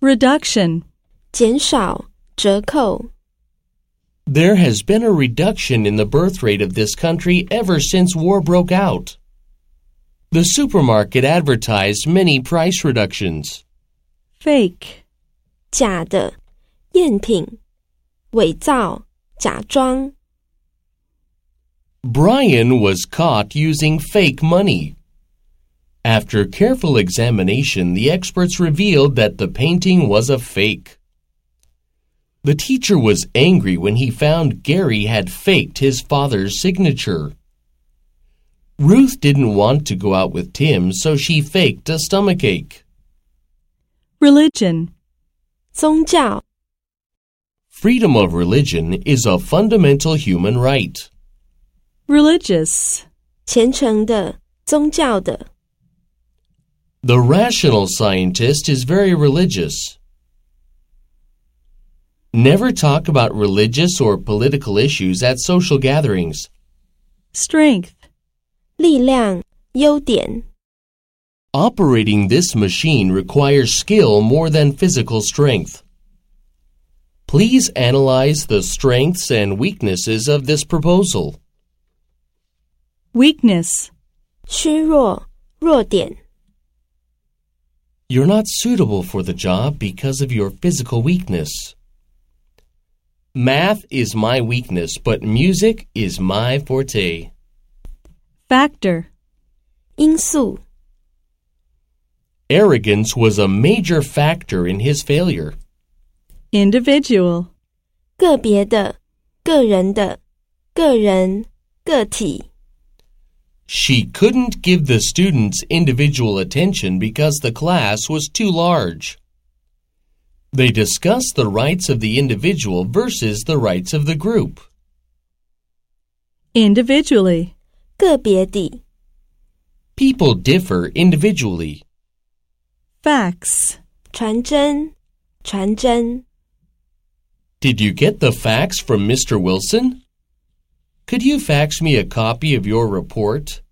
Reduction. 减少、折扣。 There has been a reduction in the birth rate of this country ever since war broke out. The supermarket advertised many price reductions. Fake. 假的、赝品、伪造、假装。 Brian was caught using fake money. After careful examination, the experts revealed that the painting was a fake. The teacher was angry when he found Gary had faked his father's signature. Ruth didn't want to go out with Tim, so she faked a stomachache. Religion. 宗教。 Freedom of religion is a fundamental human right. Religious. 虔诚的、宗教的。 The rational scientist is very religious. Never talk about religious or political issues at social gatherings. Strength. 力量、优点。 Operating this machine requires skill more than physical strength. Please analyze the strengths and weaknesses of this proposal. Weakness. 虚弱、弱点。 You're not suitable for the job because of your physical weakness. Math is my weakness, but music is my forte. Factor. 因素。 Arrogance was a major factor in his failure. Individual. 个别的、个人的、个人、个体。 She couldn't give the students individual attention because the class was too large. They discussed the rights of the individual versus the rights of the group. Individually. 个别地。 People differ individually. Facts. 传真、传真。 Did you get the fax from Mr. Wilson? Could you fax me a copy of your report?